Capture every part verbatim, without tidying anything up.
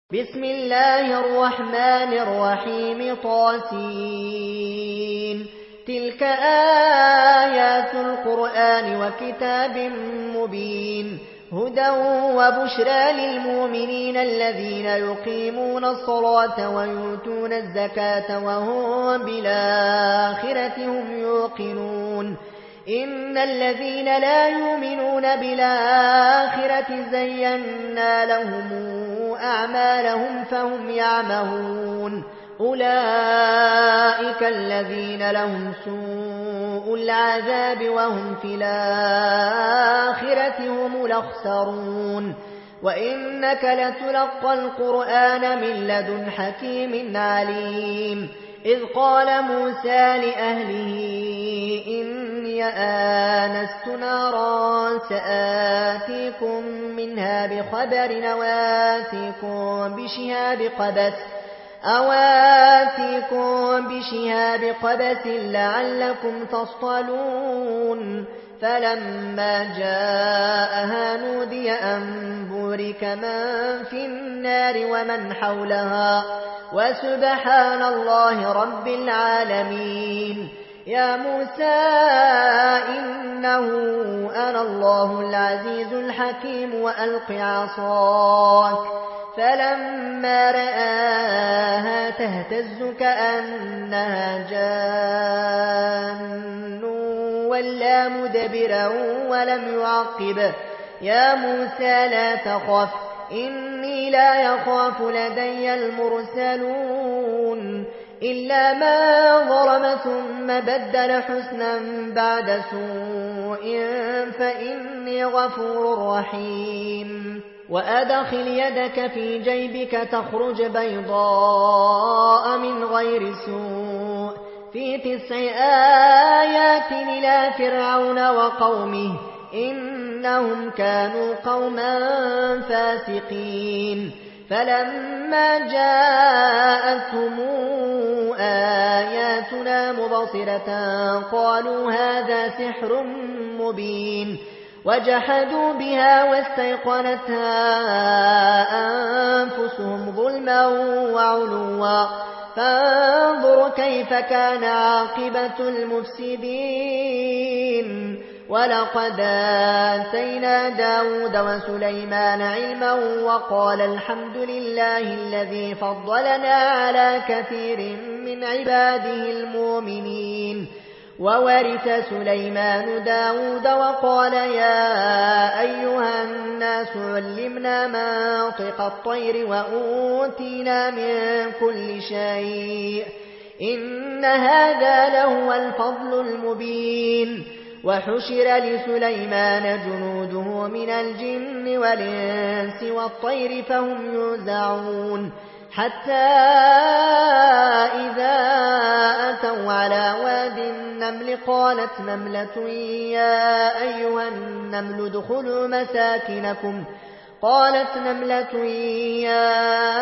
بسم الله الرحمن الرحيم طاسين تلك آيات القرآن وكتاب مبين هدى وبشرى للمؤمنين الذين يقيمون الصلاة ويؤتون الزكاة وهم بالآخرة هم يوقنون إن الذين لا يؤمنون بالآخرة زينا لهم أعمالهم فهم يعمهون أولئك الذين لهم سوء العذاب وهم في الآخرة هم الأخسرون وإنك لتلقى القرآن من لدن حكيم عليم إذ قال موسى لأهله إني آنست نارا سآتيكم منها بخبر أواتيكم بشهاب قبس أواتيكم بشهاب قبس لعلكم تصطلون فلما جاءها نودي أن بورك من في النار ومن حولها وسبحان الله رب العالمين يا موسى إنه أنا الله العزيز الحكيم وألق عصاك فلما رآها تهتز كأنها جان ولا مدبرا ولم يعقب يا موسى لا تخف إني لا يخاف لدي المرسلون إلا ما ظلم ثم بدل حسنا بعد سوء فإني غفور رحيم وأدخل يدك في جيبك تخرج بيضاء من غير سوء في تسع آيات إلى فرعون وقومه إنهم كانوا قوما فاسقين فلما جاءتهم آياتنا مبصرة قالوا هذا سحر مبين وجحدوا بها واستيقنتها أنفسهم ظلما وعلوا فانظر كيف كان عاقبة المفسدين ولقد آتينا داود وسليمان علما وقال الحمد لله الذي فضلنا على كثير من عباده المؤمنين وورث سليمان داود وقال يا أيها الناس علمنا منطق الطير وأوتينا من كل شيء إن هذا لهو الفضل المبين وحشر لسليمان جنوده من الجن والإنس والطير فهم يوزعون حتى إذا أتوا على واد النمل قالت نملة يا أيها النمل ادخلوا مساكنكم قالت نملة يا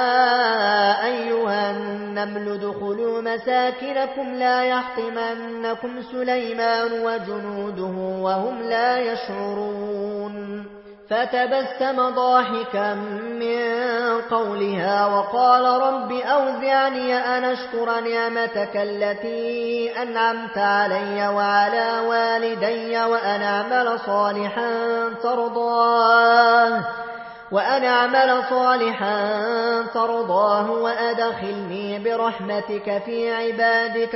أيها النمل ادخلوا مساكنكم لا يحطمنكم سليمان وجنوده وهم لا يشعرون فتبسم ضاحكا من قولها وقال رب أوزعني أن أشكر نعمتك التي أنعمت علي وعلى والدي وأن أعمل صالحا ترضاه وأن أعمل صالحا ترضاه وأدخلني برحمتك في عبادك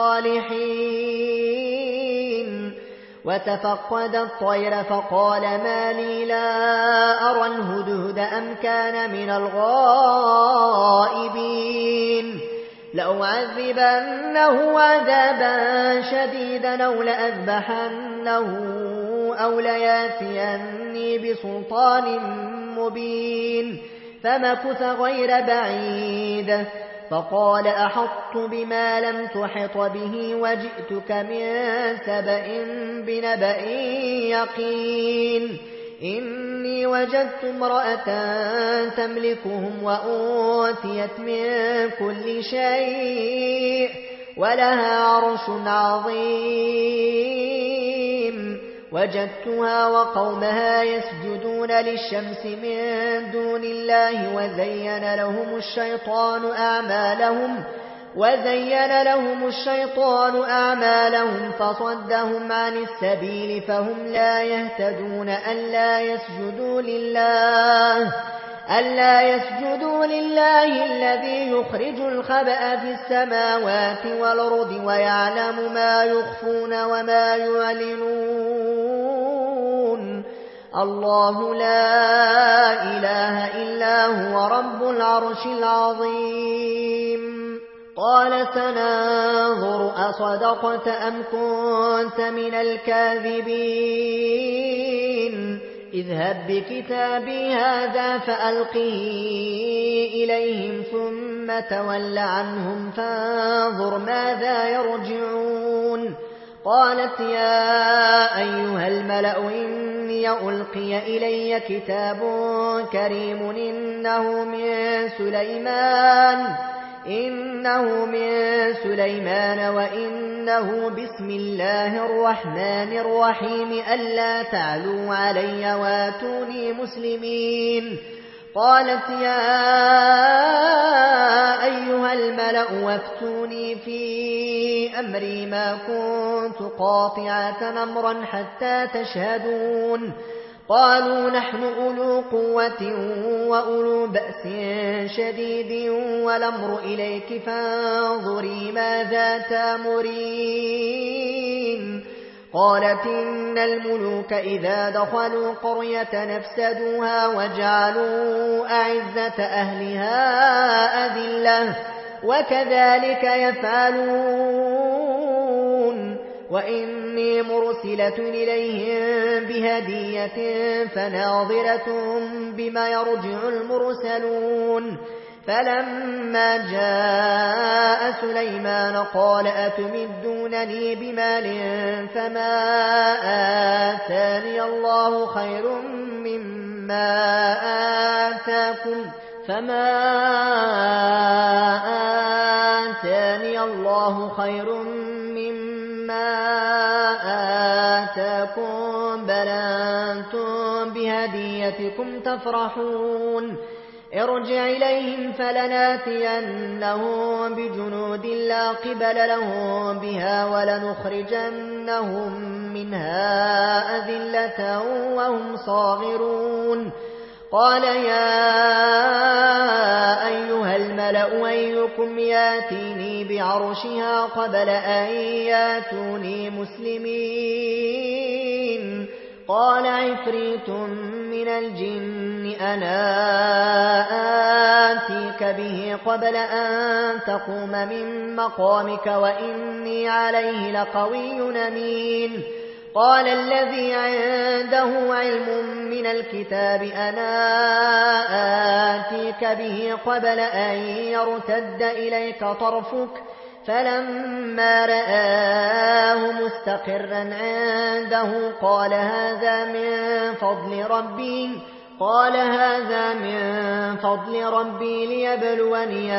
الصالحين وتفقد الطير فقال ما لي لا أرى الهدهد أم كان من الغائبين لأعذبنه عذابا شديدا أو لأذبحنه أو لياتيني بسلطان مبين فمكث غير بعيد فقال أحطت بما لم تحط به وجئتك من سبأ بنبأ يقين إني وجدت امرأة تملكهم وأوتيت من كل شيء ولها عرش عظيم وجدتها وقومها يسجدون للشمس من دون الله وزين لهم الشيطان أعمالهم وزين لهم الشيطان أعمالهم فصدهم عن السبيل فهم لا يهتدون ألا يسجدوا لله ألا يسجدوا لله الذي يخرج الخبأ في السماوات والأرض ويعلم ما يخفون وما يعلنون الله لا إله إلا هو رب العرش العظيم قال سننظر أصدقت أم كنت من الكاذبين اذهب بكتابي هذا فألقه إليهم ثم تول عنهم فانظر ماذا يرجعون قالت يا أيها الملأ إني ألقي إلي كتاب كريم إنه من سليمان إنه من سليمان وإنه بسم الله الرحمن الرحيم ألا تعلوا علي واتوني مسلمين قالت يا أيها الملأ وافتوني في أمري ما كنت قاطعة أمرا حتى تشهدون قالوا نحن أولو قوة وأولو بأس شديد والأمر إليك فانظري ماذا تأمرين قالت إن الملوك إذا دخلوا قرية نفسدوها وجعلوا أعزة أهلها أذلة وكذلك يفعلون وإني مرسلة إليهم بهدية فناظرة بما يرجع المرسلون فلما جاء سليمان قال أتمدونني بمال فما آتاني الله خير مما آتاكم فما آتاني الله خير مما آتاكم بل أنتم بهديتكم تفرحون ارجع إليهم فلناتينهم بجنود لا قبل لهم بها ولنخرجنهم منها أذلة وهم صاغرون قال يا أيها الملأ أيكم ياتيني بعرشها قبل أن ياتوني مسلمين قال عفريت من الجن أنا آتيك به قبل أن تقوم من مقامك وإني عليه لقوي أمين قال الذي عنده علم من الكتاب أنا آتيك به قبل أن يرتد إليك طرفك فلما رآه مستقرا عنده قال هذا من فضل ربي قال هذا من فضل ربي ليبلوني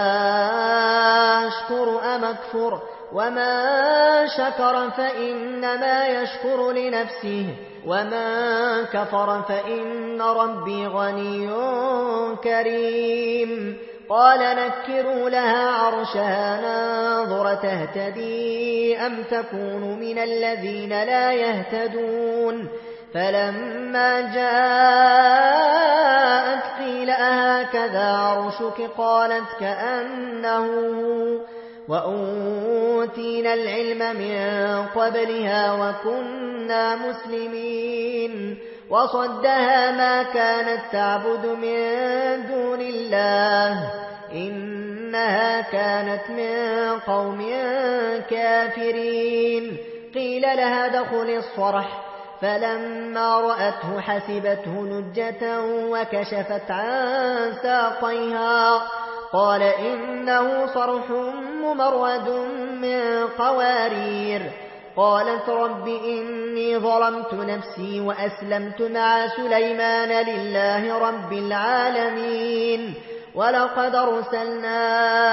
أشكر أم أكفر وما شكر فإنما يشكر لنفسه وما كفر فإن ربي غني كريم قال نكروا لها عرشها ننظر تهتدي أم تكون من الذين لا يهتدون فلما جاءت قيل أهكذا عرشك قالت كأنه وأوتينا العلم من قبلها وكنا مسلمين وصدها ما كانت تعبد من دون الله إنها كانت من قوم كافرين قيل لها دخل الصرح فلما رأته حسبته لجة وكشفت عن ساقيها قال إنه صرح ممرد من قوارير قالت رب إني ظلمت نفسي وأسلمت مع سليمان لله رب العالمين ولقد أرسلنا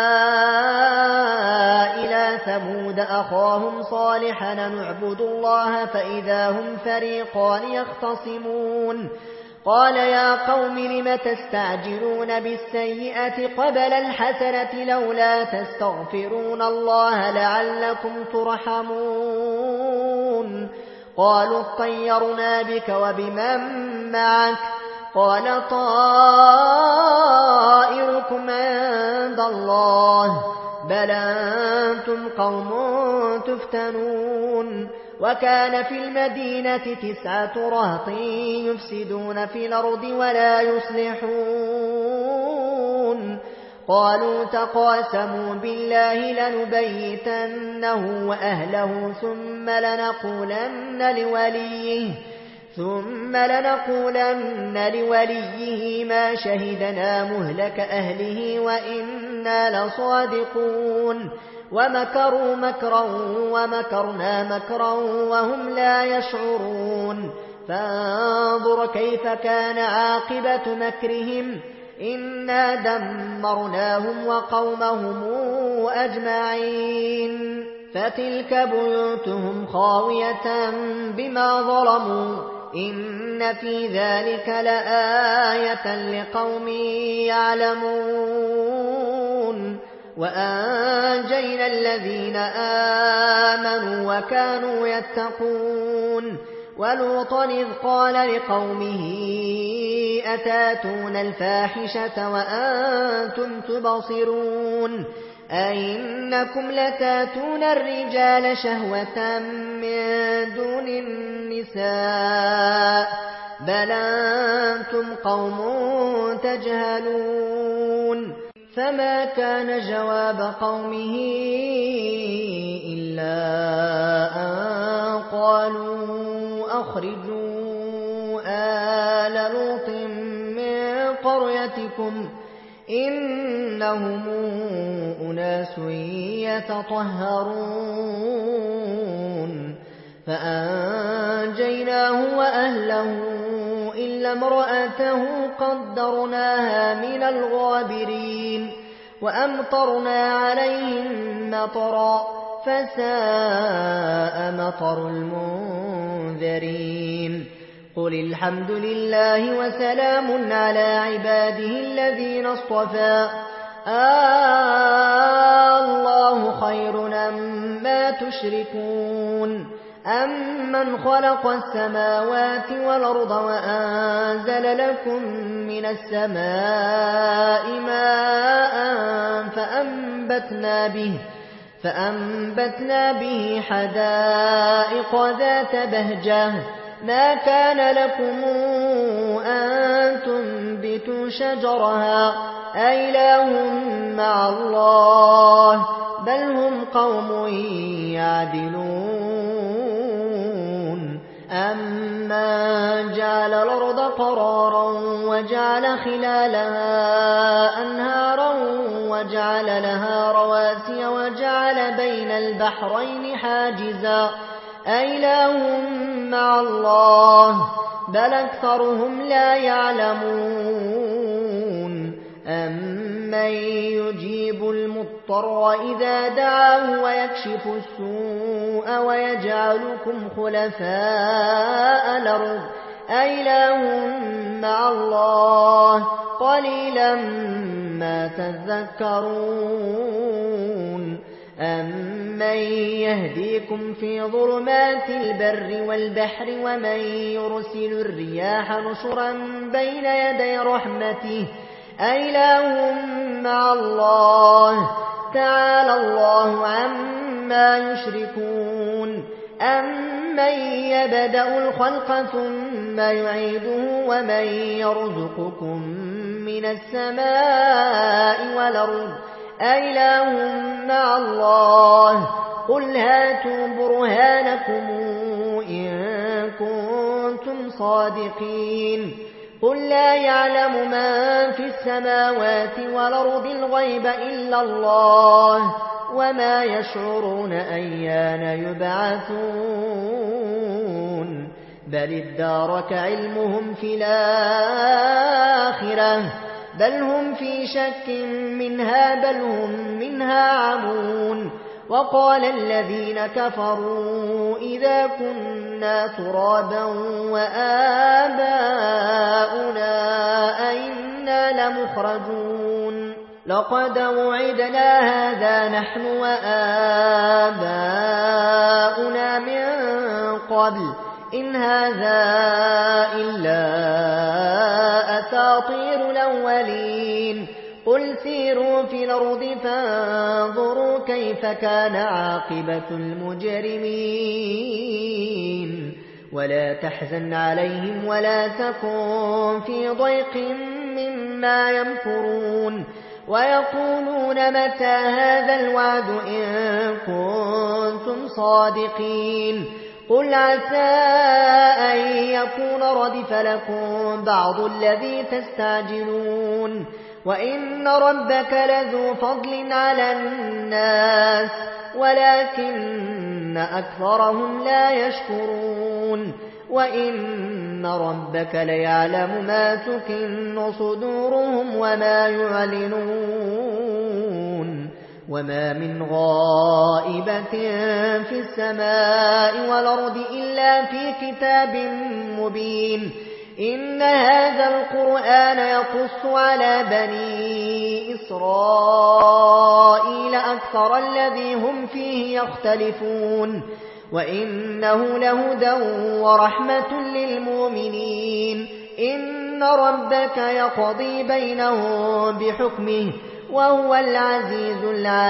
إلى ثمود أخاهم صالحا نعبد الله فإذا هم فريقان يختصمون قال يا قوم لم تستعجلون بالسيئة قبل الحسنة لولا تستغفرون الله لعلكم ترحمون قالوا اطيرنا بك وبمن معك قال طائركم عند الله بل أنتم قوم تفتنون وكان في المدينة تسعة رهط يفسدون في الأرض ولا يصلحون قالوا تقاسموا بالله لنبيتنه وأهله ثم لنقولن لوليه ثم لنقولن لوليه ما شهدنا مهلك أهله وإنا لصادقون ومكروا مكرا ومكرنا مكرا وهم لا يشعرون فانظر كيف كان عاقبة مكرهم إنا دمرناهم وقومهم أجمعين فتلك بيوتهم خاوية بما ظلموا إن في ذلك لآية لقوم يعلمون وأنجينا الذين آمنوا وكانوا يتقون ولوطا إذ قال لقومه أتاتون الفاحشة وأنتم تبصرون أئنكم لتاتون الرجال شهوة من دون النساء بل أنتم قوم تجهلون فما كان جواب قومه إلا أن قالوا أخرجوا آل لوط من قريتكم إنهم أناس يتطهرون فأنجيناه وأهله إلا امرأته قدرناها من الغابرين وأمطرنا عليهم مطرا فساء مطر المنذرين قل الحمد لله وسلام على عباده الذين اصطفى الله خير أما تشركون أمن خلق السماوات والأرض وأنزل لكم من السماء ماء فأنبتنا به فأنبتنا به حدائق ذات بهجة ما كان لكم أن تنبتوا شجرها أإله مع الله بل هم قوم يعدلون أمن جعل الأرض قرارا وجعل خلالها أنهارا وجعل لها رواسي وجعل بين البحرين حاجزا أإله مع الله بل أكثرهم لا يعلمون أمن يجيب المضطر إذا دعاه ويكشف السوء ويجعلكم خلفاء الأرض أإله مع الله قليلا ما تذكرون أمن يهديكم في ظلمات البر والبحر ومن يرسل الرياح نشرا بين يدي رحمته أإله مع الله تعالى الله عما يشركون أمن يبدأ الخلق ثم يعيده ومن يرزقكم من السماء والأرض أإله مع الله قل هاتوا برهانكم إن كنتم صادقين قل لا يعلم من في السماوات والأرض الغيب إلا الله وما يشعرون أيان يبعثون بل ادارك علمهم في الآخرة بل هم في شك منها بل هم منها عمون وقال الذين كفروا إذا كنا ترابا وآباؤنا أئنا لمخرجون لقد وعدنا هذا نحن وآباؤنا من قبل إن هذا إلا أساطير الأولين قل سيروا في الأرض فانظروا كيف كان عاقبة المجرمين ولا تحزن عليهم ولا تكن في ضيق مما يمكرون ويقولون متى هذا الوعد إن كنتم صادقين قل عسى أن يكون ردف لكم بعض الذي تستعجلون وإن ربك لذو فضل على الناس ولكن أكثرهم لا يشكرون وإن ربك ليعلم ما تكن صدورهم وما يعلنون وما من غائبة في السماء والأرض إلا في كتاب مبين إن هذا القرآن يقص على بني إسرائيل أكثر الذي هم فيه يختلفون وإنه لهدى ورحمة للمؤمنين إن ربك يقضي بينهم بحكمه وهو العزيز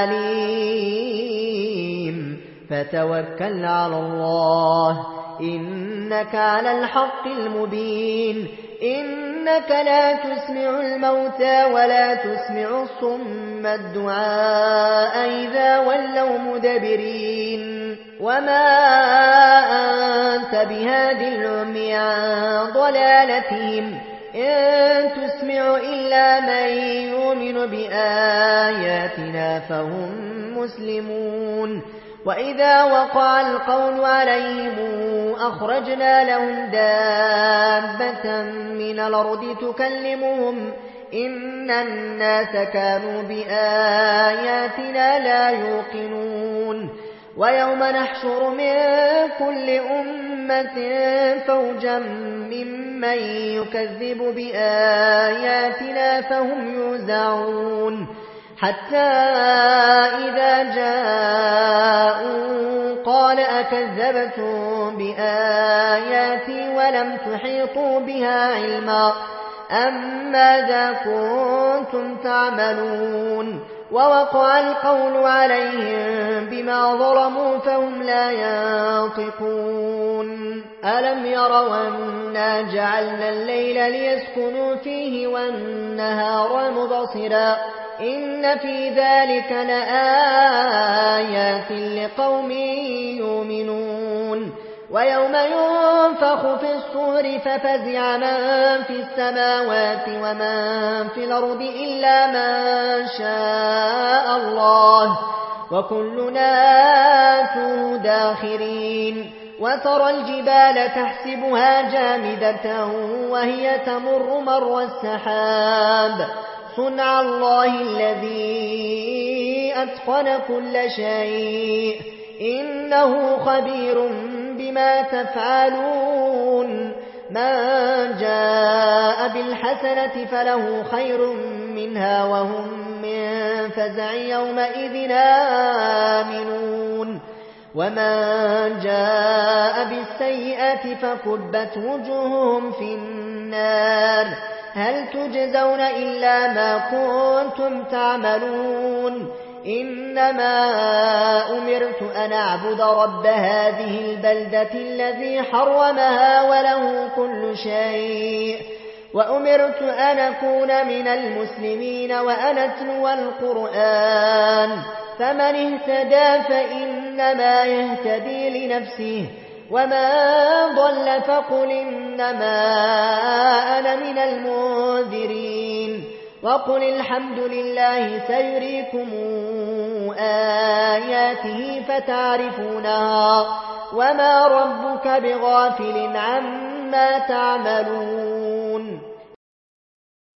العليم فتوكل على الله إنك على الحق المبين إنك لا تسمع الموتى ولا تسمع الصم الدعاء إذا ولوا مدبرين وما أنت بهادي العمي عن ضلالتهم إن تسمع إلا من يؤمن بآياتنا فهم مسلمون وإذا وقع القول عليهم أخرجنا لهم دابة من الأرض تكلمهم إن الناس كانوا بآياتنا لا يوقنون ويوم نحشر من كل أمة فوجا ممن يكذب بآياتنا فهم يوزعون حتى إذا جاءوا قال أكذبتم بآياتي ولم تحيطوا بها علما أم ماذا كنتم تعملون ووقع القول عليهم بما ظلموا فهم لا ينطقون ألم يروا أنا جعلنا الليل ليسكنوا فيه والنهار مبصرا إن في ذلك لآيات لقوم يؤمنون ويوم ينفخ في الصور ففزع من في السماوات ومن في الأرض إلا من شاء الله وكلنا آتوه داخرين وترى الجبال تحسبها جامدة وهي تمر مر السحاب صنع الله الذي أتقن كل شيء إنه خبير بما تفعلون من جاء بالحسنة فله خير منها وهم من فزع يومئذ آمنون ومن جاء بالسيئة فكبت وجوههم في النار هل تجزون إلا ما كنتم تعملون إنما أمرت أن أعبد رب هذه البلدة الذي حرمها وله كل شيء وأمرت أن أكون من المسلمين وأن أتلو القرآن فمن اهتدى فإنما يهتدي لنفسه وما ضل فقل إنما أنا من المنذرين وقل الحمد لله سيريكم آياته فتعرفونها وما ربك بغافل عما تعملون